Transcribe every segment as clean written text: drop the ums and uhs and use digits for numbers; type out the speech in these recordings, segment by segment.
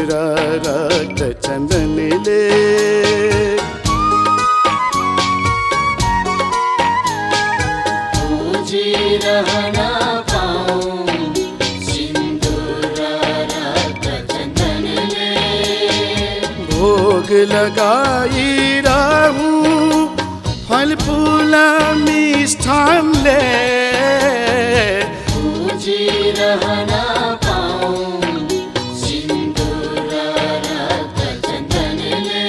र रक्त चन्दनले पूजिरहन पाऊं सिन्दूर रक्त चन्दनले भोग लगाइरहूं फल फूल मिष्ठानले पूजिरहन पाऊं सिन्दूर रक्त चन्दनले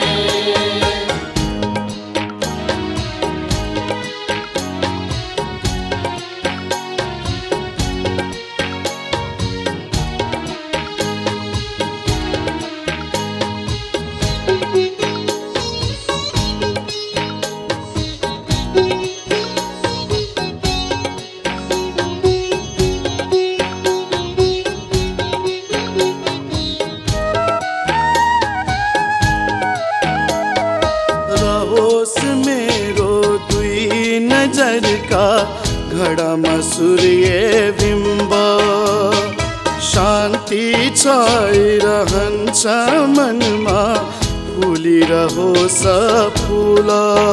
रहोस मेरो दुई नजर का घडामा सूर्य बिम्ब शान्ति छाइरहन्छ मनमा फुलिरहोस् फूल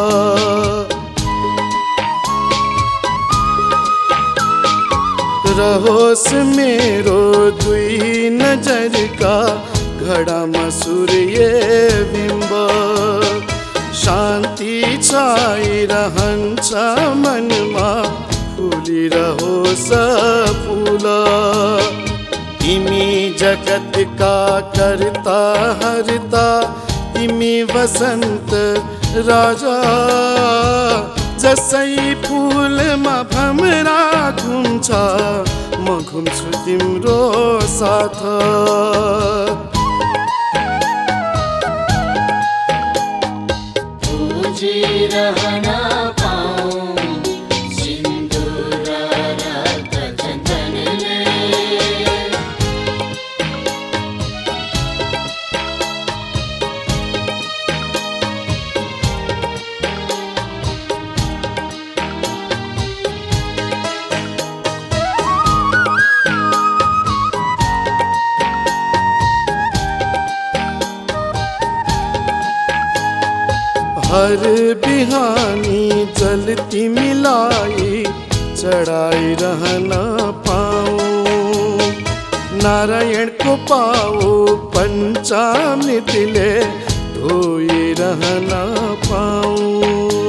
रहोस् मेरो दुई नजर का घडामा सूर्य बिम्ब शान्ति छाइरहन्छ मनमा फुलिरहोस् फूल तिमी जगतका कर्ता हर्ता तिमी वसन्त राजा जसै फूलमा भमरा घुम्छ म घुम्छु तिम्रो साथ पूजिरहन पाऊं सिन्दूर रक्त चन्दनले हर बिहानी जल तिमीलाई चढाइरहन पाऊं नारायणको पाओ पञ्चामृतले धोइरहन पाऊं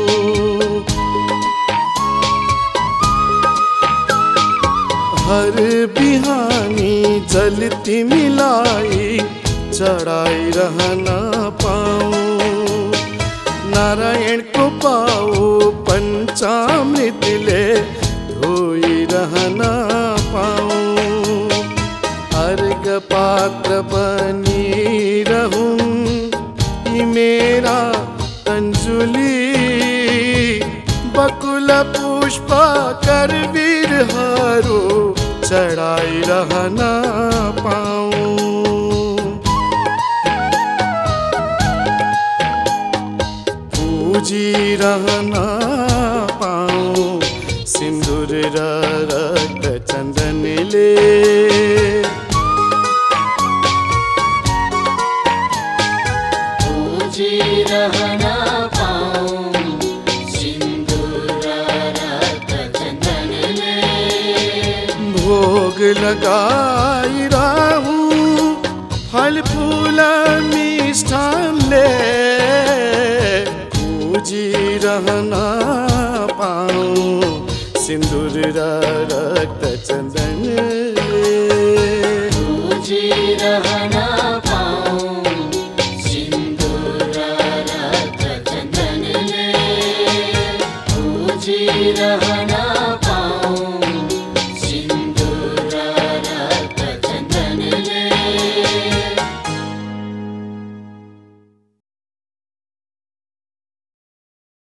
हर बिहानी जल तिमीलाई चढाइरहन पाऊं नारायणको पाओ पञ्चामृतले धोइरहन पाऊं अर्घ पात्र बनिरहूं यी मेरा अंजुली बकुल पुष्प करवीरहरू चढाइरहन पाऊं पूजिरहन पाऊं सिन्दूर र रक्त चन्दनले पूजिरहन पाऊं सिन्दूर रक्त चन्दनले भोग लगाइरहूं फल फूल मिष्ठानले पूजिरहन पाऊं सिन्दूर र रक्त चन्दनले